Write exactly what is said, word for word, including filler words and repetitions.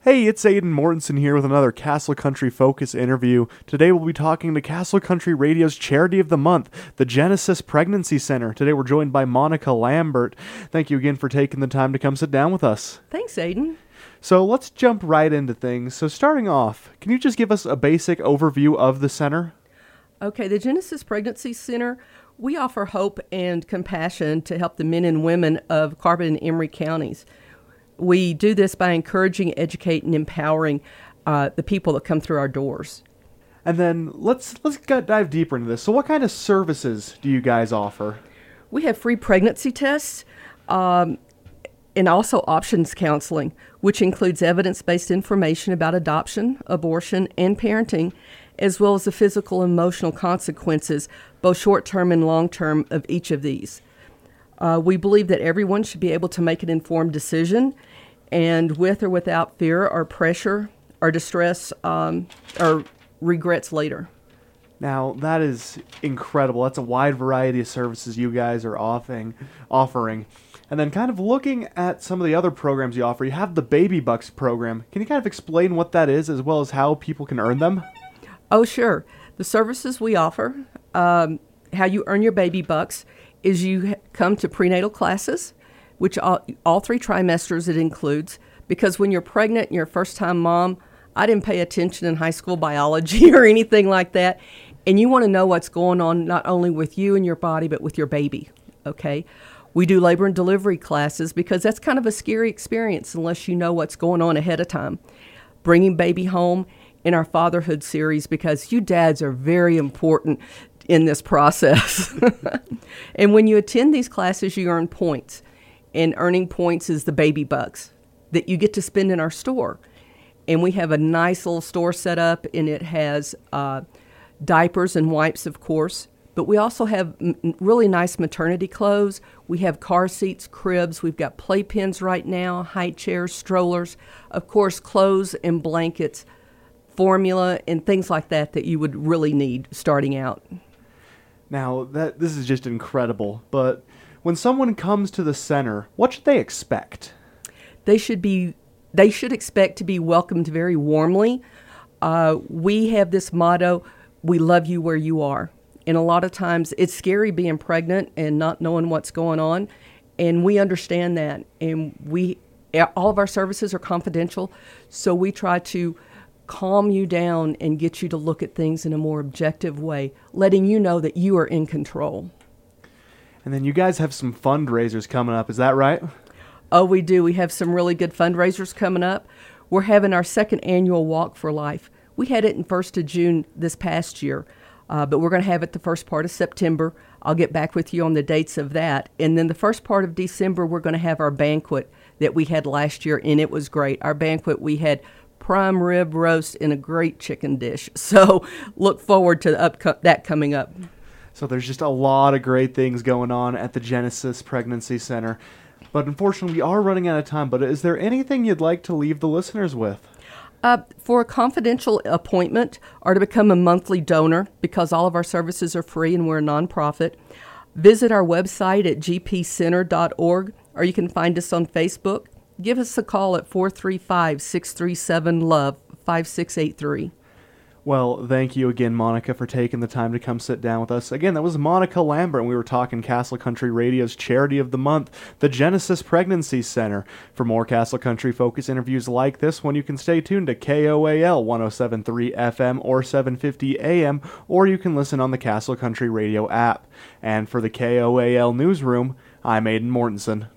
Hey, it's Aiden Mortensen here with another Castle Country Focus interview. Today we'll be talking to Castle Country Radio's Charity of the Month, the Genesis Pregnancy Center. Today we're joined by Monica Lambert. Thank you again for taking the time to come sit down with us. Thanks, Aiden. So let's jump right into things. So starting off, can you just give us a basic overview of the center? Okay, the Genesis Pregnancy Center, we offer hope and compassion to help the men and women of Carbon and Emery counties. We do this by encouraging, educating, and empowering uh, the people that come through our doors. And then let's let's get, dive deeper into this. So what kind of services do you guys offer? We have free pregnancy tests um, and also options counseling, which includes evidence-based information about adoption, abortion, and parenting, as well as the physical and emotional consequences, both short-term and long-term, of each of these. Uh, we believe that everyone should be able to make an informed decision, and with or without fear or pressure or distress um, or regrets later. Now, that is incredible. That's a wide variety of services you guys are offering. offering. And then kind of looking at some of the other programs you offer, you have the Baby Bucks program. Can you kind of explain what that is as well as how people can earn them? Oh, sure. The services we offer, um, how you earn your Baby Bucks, is you come to prenatal classes, which all, all three trimesters it includes, because when you're pregnant and you're a first-time mom, I didn't pay attention in high school biology or anything like that, and you want to know what's going on not only with you and your body, but with your baby, okay? We do labor and delivery classes because that's kind of a scary experience unless you know what's going on ahead of time. Bringing baby home in our fatherhood series, because you dads are very important in this process. And when you attend these classes, you earn points. And earning points is the Baby Bucks that you get to spend in our store. And we have a nice little store set up, and it has uh, diapers and wipes, of course. But we also have m- really nice maternity clothes. We have car seats, cribs. We've got playpens right now, high chairs, strollers. Of course, clothes and blankets, formula, and things like that that you would really need starting out. Now, that this is just incredible, but when someone comes to the center, what should they expect? They should be, they should expect to be welcomed very warmly. Uh, we have this motto, we love you where you are. And a lot of times it's scary being pregnant and not knowing what's going on, and we understand that. And we, all of our services are confidential, so we try to calm you down and get you to look at things in a more objective way, letting you know that you are in control. And then you guys have some fundraisers coming up, is that right? Oh, we do. We have some really good fundraisers coming up. We're having our second annual Walk for Life. We had it in first of June this past year, uh, but we're going to have it the first part of September. I'll get back with you on the dates of that. And then the first part of December, we're going to have our banquet that we had last year, and it was great. Our banquet, we had prime rib roast and a great chicken dish. So look forward to up that coming up. So there's just a lot of great things going on at the Genesis Pregnancy Center. But unfortunately, we are running out of time. But is there anything you'd like to leave the listeners with? Uh, for a confidential appointment or to become a monthly donor, because all of our services are free and we're a nonprofit, visit our website at g p center dot org, or you can find us on Facebook. Give us a call at four three five, six three seven, love, five six eight three. Well, thank you again, Monica, for taking the time to come sit down with us. Again, that was Monica Lambert, and we were talking Castle Country Radio's Charity of the Month, the Genesis Pregnancy Center. For more Castle Country Focus interviews like this one, you can stay tuned to K O A L one oh seven point three F M or seven fifty A M, or you can listen on the Castle Country Radio app. And for the K O A L Newsroom, I'm Aiden Mortensen.